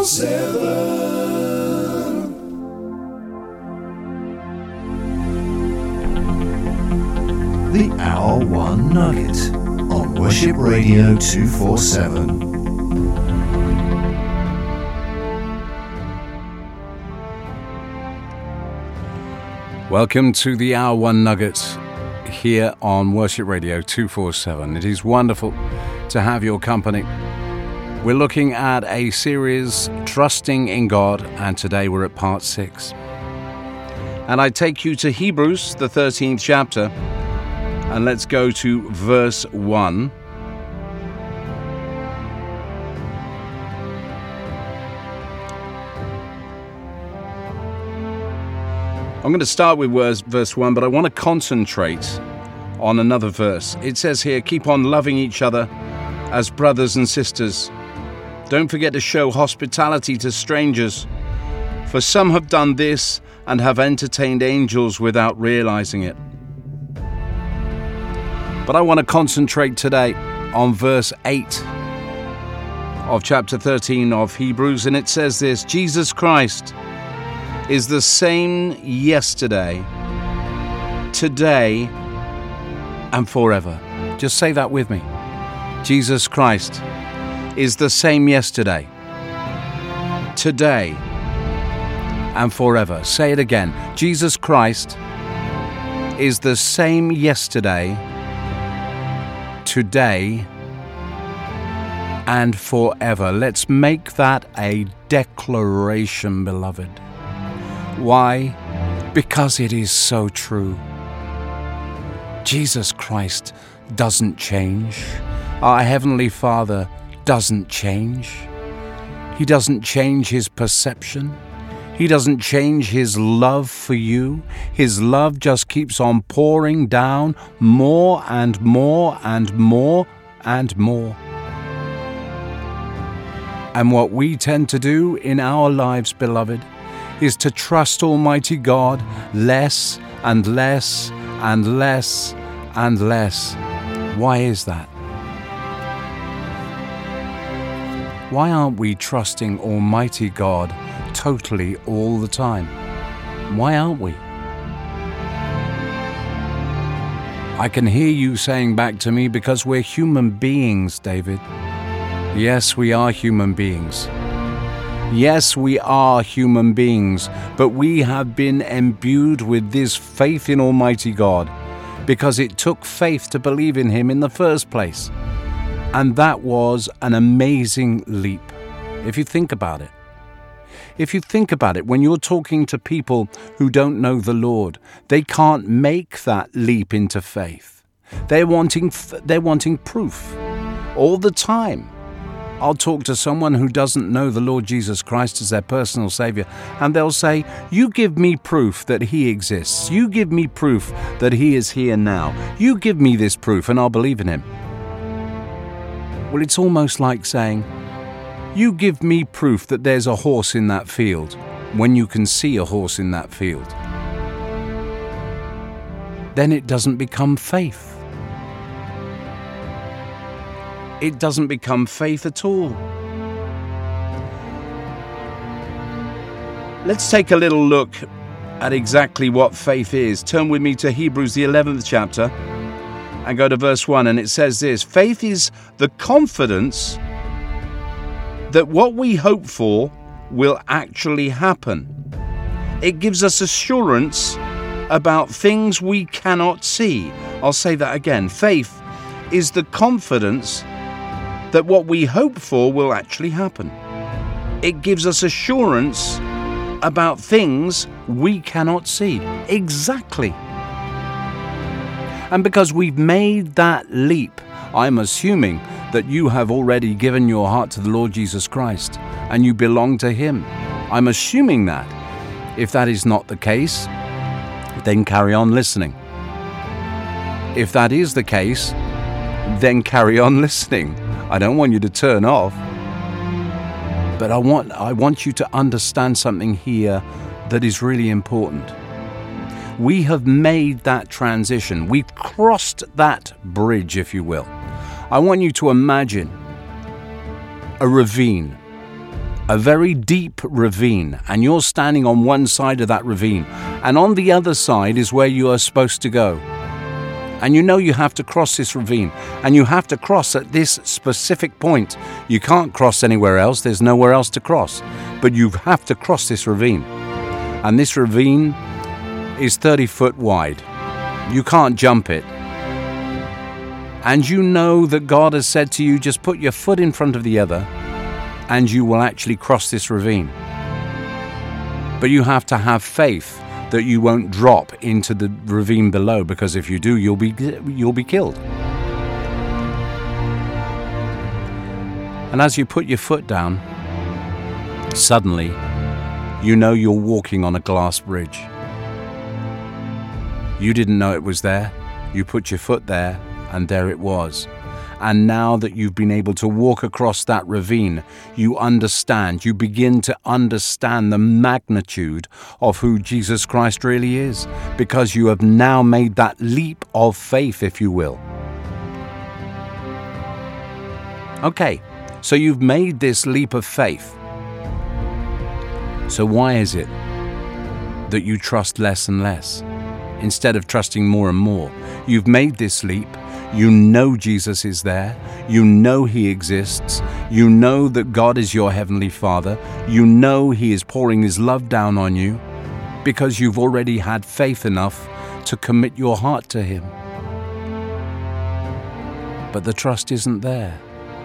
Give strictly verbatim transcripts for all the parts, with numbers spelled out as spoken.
four seven. The Hour One Nugget on Worship Radio two forty-seven. Welcome to the Hour One Nugget here on Worship Radio two forty-seven. It is wonderful to have your company. We're looking at a series, Trusting in God, and today we're at part six. And I take you to Hebrews, the thirteenth chapter, and let's go to verse one. I'm going to start with verse, verse one, but I want to concentrate on another verse. It says here, keep on loving each other as brothers and sisters. Don't forget to show hospitality to strangers, for some have done this and have entertained angels without realizing it. But I want to concentrate today on verse eight of chapter thirteen of Hebrews, and it says this, Jesus Christ is the same yesterday, today, and forever. Just say that with me. Jesus Christ is the same yesterday, today, and forever. Say it again. Jesus Christ is the same yesterday, today, and forever. Let's make that a declaration, beloved. Why? Because it is so true. Jesus Christ doesn't change. Our Heavenly Father doesn't change. He doesn't change His perception. He doesn't change His love for you. His love just keeps on pouring down more and more and more and more. And what we tend to do in our lives, beloved, is to trust Almighty God less and less and less and less. Why is that? Why aren't we trusting Almighty God totally all the time? Why aren't we? I can hear you saying back to me, because we're human beings, David. Yes, we are human beings. Yes, we are human beings, but we have been imbued with this faith in Almighty God because it took faith to believe in Him in the first place. And that was an amazing leap, if you think about it. If you think about it, when you're talking to people who don't know the Lord, they can't make that leap into faith. They're wanting, they're wanting proof all the time. I'll talk to someone who doesn't know the Lord Jesus Christ as their personal Savior, and they'll say, you give me proof that He exists. You give me proof that He is here now. You give me this proof and I'll believe in Him. Well, it's almost like saying, you give me proof that there's a horse in that field when you can see a horse in that field. Then it doesn't become faith. It doesn't become faith at all. Let's take a little look at exactly what faith is. Turn with me to Hebrews, the eleventh chapter, and go to verse one, and it says this, faith is the confidence that what we hope for will actually happen. It gives us assurance about things we cannot see. I'll say that again. Faith is the confidence that what we hope for will actually happen. It gives us assurance about things we cannot see. Exactly. And because we've made that leap, I'm assuming that you have already given your heart to the Lord Jesus Christ and you belong to Him. I'm assuming that. If that is not the case, then carry on listening. If that is the case, then carry on listening. I don't want you to turn off, but I want I want you to understand something here that is really important. We have made that transition. We've crossed that bridge, if you will. I want you to imagine a ravine a very deep ravine, and you're standing on one side of that ravine, and on the other side is where you are supposed to go. And you know you have to cross this ravine, and you have to cross at this specific point. You can't cross anywhere else, there's nowhere else to cross, but you have to cross this ravine. And this ravine is thirty foot wide. You can't jump it. And you know that God has said to you, just put your foot in front of the other, and you will actually cross this ravine. But you have to have faith that you won't drop into the ravine below, because if you do, you'll be you'll be killed. And as you put your foot down, suddenly you know you're walking on a glass bridge. You didn't know it was there. You put your foot there, and there it was. And now that you've been able to walk across that ravine, you understand, you begin to understand the magnitude of who Jesus Christ really is, because you have now made that leap of faith, if you will. Okay, so you've made this leap of faith. So why is it that you trust less and less, instead of trusting more and more? You've made this leap. You know Jesus is there. You know He exists. You know that God is your Heavenly Father. You know He is pouring His love down on you, because you've already had faith enough to commit your heart to Him. But the trust isn't there.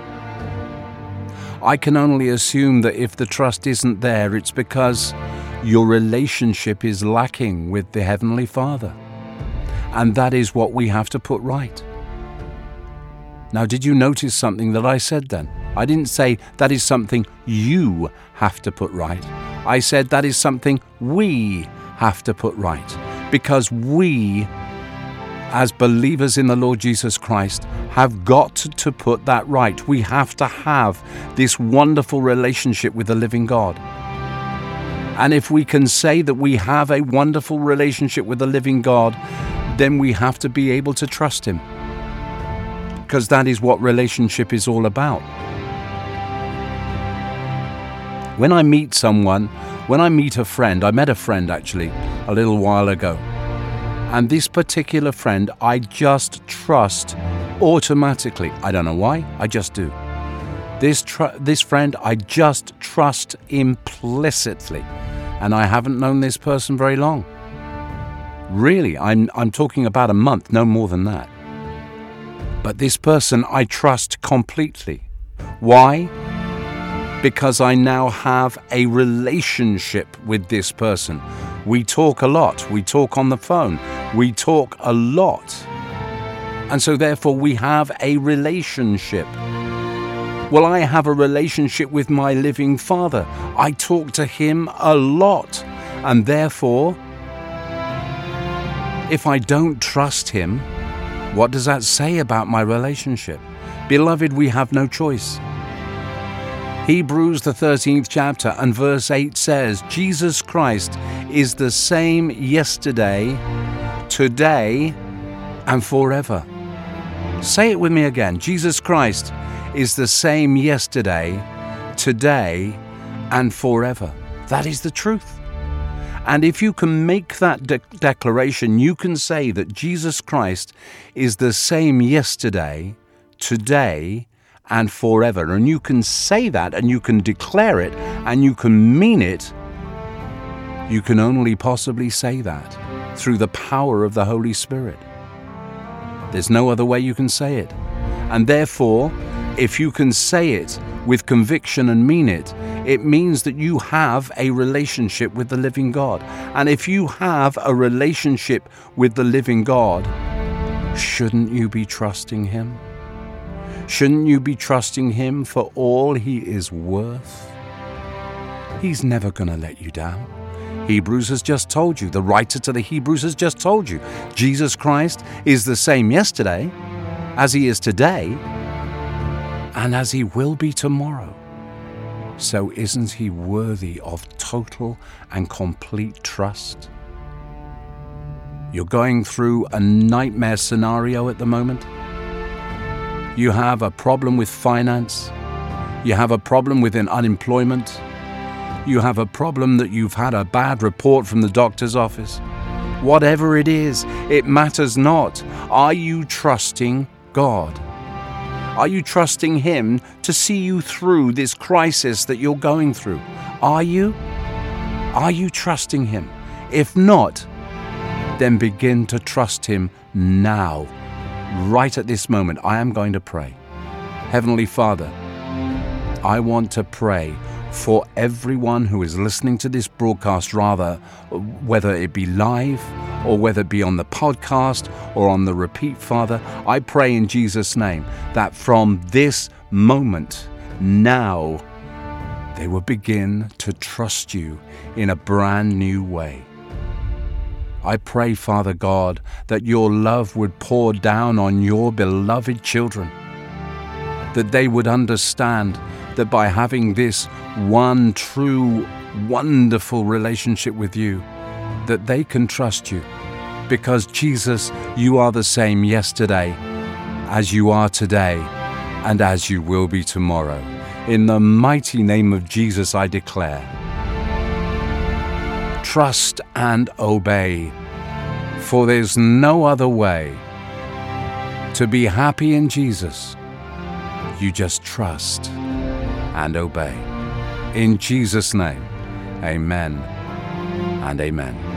I can only assume that if the trust isn't there, it's because your relationship is lacking with the Heavenly Father. And that is what we have to put right. Now, did you notice something that I said then? I didn't say that is something you have to put right. I said that is something we have to put right. Because we, as believers in the Lord Jesus Christ, have got to put that right. We have to have this wonderful relationship with the living God. And if we can say that we have a wonderful relationship with the living God, then we have to be able to trust Him. Because that is what relationship is all about. When I meet someone, when I meet a friend, I met a friend actually a little while ago. And this particular friend, I just trust automatically. I don't know why, I just do. This tr- this friend, I just trust implicitly. And I haven't known this person very long. Really, I'm I'm talking about a month, no more than that. But this person I trust completely. Why? Because I now have a relationship with this person. We talk a lot. We talk on the phone. We talk a lot. And so therefore we have a relationship. Well, I have a relationship with my living Father. I talk to Him a lot. And therefore, if I don't trust Him, what does that say about my relationship? Beloved, we have no choice. Hebrews, the thirteenth chapter and verse eight says, Jesus Christ is the same yesterday, today, and forever. Say it with me again. Jesus Christ is the same yesterday, today, and forever. That is the truth. And if you can make that de- declaration, you can say that Jesus Christ is the same yesterday, today, and forever. And you can say that, and you can declare it, and you can mean it. You can only possibly say that through the power of the Holy Spirit. There's no other way you can say it. And therefore, if you can say it with conviction and mean it, it means that you have a relationship with the living God. And if you have a relationship with the living God, shouldn't you be trusting Him? Shouldn't you be trusting Him for all He is worth? He's never going to let you down. Hebrews has just told you, the writer to the Hebrews has just told you, Jesus Christ is the same yesterday, as He is today, and as He will be tomorrow. So isn't He worthy of total and complete trust? You're going through a nightmare scenario at the moment. You have a problem with finance. You have a problem with unemployment. You have a problem that you've had a bad report from the doctor's office. Whatever it is, it matters not. Are you trusting God? Are you trusting Him to see you through this crisis that you're going through? Are you? Are you trusting Him? If not, then begin to trust Him now. Right at this moment, I am going to pray. Heavenly Father, I want to pray for everyone who is listening to this broadcast, rather, whether it be live or whether it be on the podcast or on the repeat, Father. I pray in Jesus' name that from this moment, now, they will begin to trust you in a brand new way. I pray, Father God, that your love would pour down on your beloved children, that they would understand that by having this one true, wonderful relationship with you, that they can trust you. Because, Jesus, you are the same yesterday, as you are today, and as you will be tomorrow. In the mighty name of Jesus, I declare, trust and obey, for there's no other way to be happy in Jesus. You just trust and obey. In Jesus' name, amen and amen.